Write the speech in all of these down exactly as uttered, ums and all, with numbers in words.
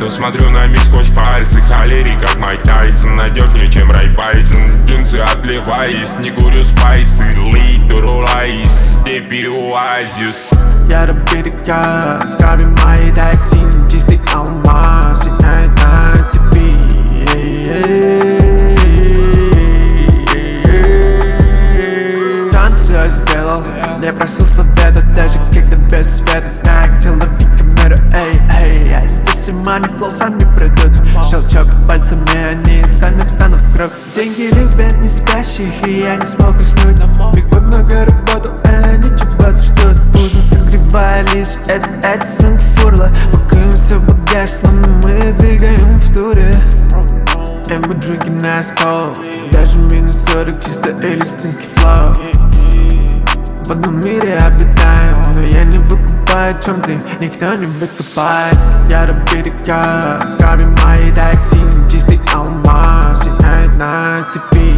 пальцев, смотрю на мир сквозь пальцы. Холерик, как Майк Тайсон, надежнее, чем Райфайзен. Джинсы отливаясь, не курю спайсы. Литр лайс, степи оазис. Я добитый газ, крови моей токсин, чистый алмаз, сияет на цепи. Солнце сделал, не просил совета, даже когда без света. Знаю, где ловить камеру, эй, эй. Я здесь и money flow сами придут. Щелчок пальцами, они сами встанут в круг. Деньги любят не спящих, и я не смог уснуть. Биг Бой много работал, а они чего-то ждут. Пузо согревая лишь это, это синтфурла. Пакуемся в багаж, словно мы двигаем в туре. And we're drinking ice cold. Даже минус сорок, чисто элистинский флоу. В одном мире обитаем, но я не выкупаю, чем ты, никто не выкупает. Я добитый газ, крови моей токсин, чистый алмаз, сияет на цепи.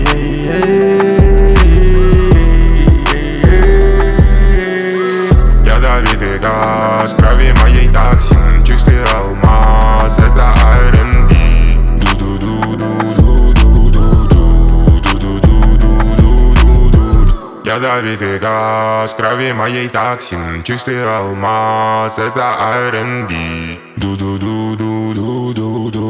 Я добитый газ, крови моей токсин, чистый алмаз, это ар энд би. Я добитый газ, крови моей токсин, чистый алмаз, это ар энд би. Ду-ду-ду-ду-ду-ду-ду.